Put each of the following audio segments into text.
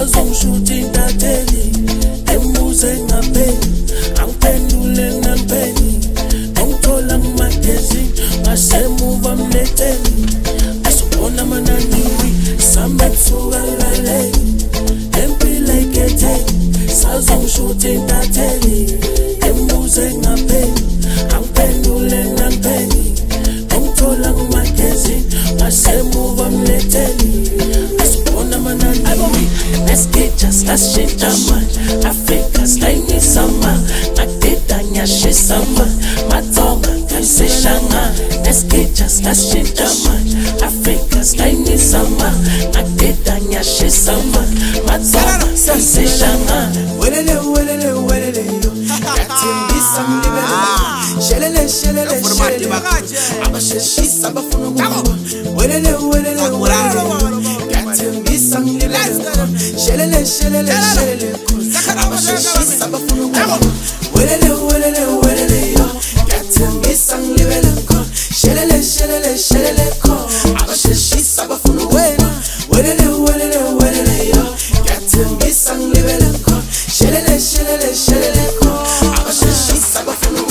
sazongishuthi intatheli embuze ngapheli angiphendule ngampeni ngithola ngumagazini ngasemuva mletheni asibona amanani samethuka ilaleli empila iketheni sazongishuthi intatheli embuze ngapheli angiphendule ngampeni ngithola ngumagazini ngasemuva mletheni asibona amanani let's get just let's shit man Africa stay me sama nakita nyashi sama matonga kaiseshanga let's get just let's shit man Africa stay me sama nakita nyashi sama matonga kaiseshanga welele yo yathembisa mlibele shelele abasheshisa abafuna ukuba welele yathembisa mlibele shelele abasheshisa abafuna ukuba welele yo yathembisa mlibele shelele abasheshisa abafuna wena welele yo yathembisa mlibele shelele abasheshisa abafuna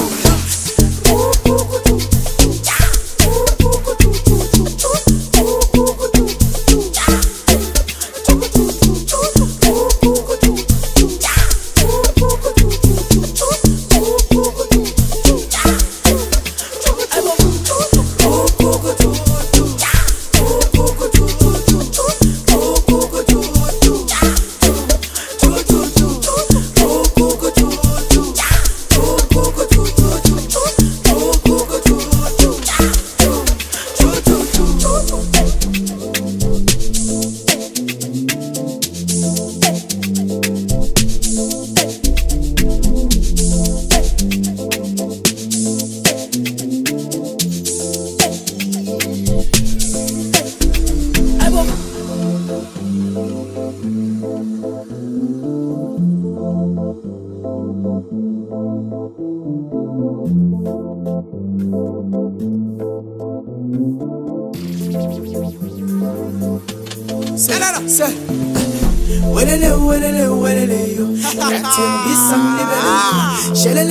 welele yo yathembisa mlibele shelele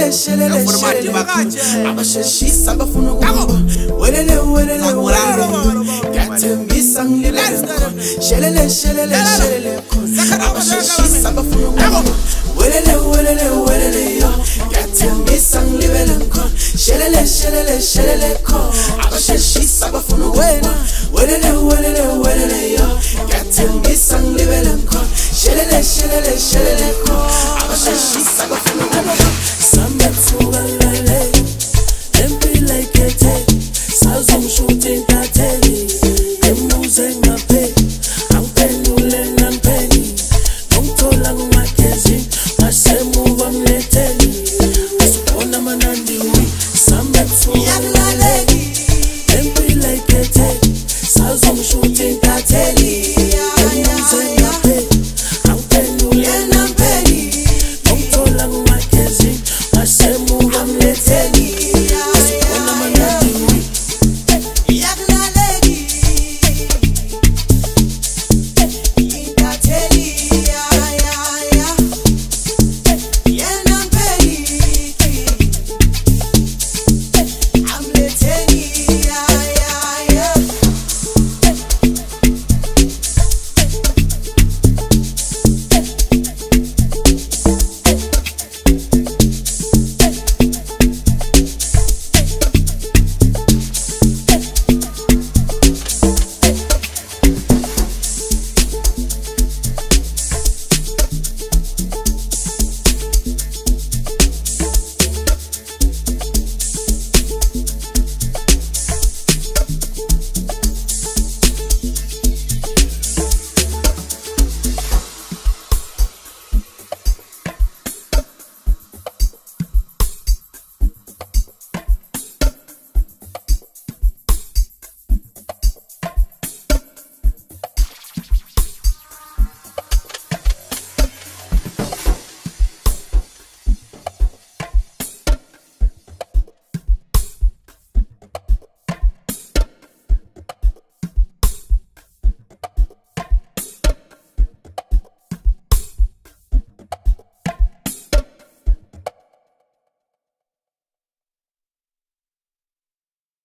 abasheshisa abafuna ukuba welele yathembisa mlibele shelele abasheshisa abafuna ukuba welele yo yathembisa mlibele shelele abasheshisa abafuna wena welele yo yathembisa mlibele shelele abasheshisa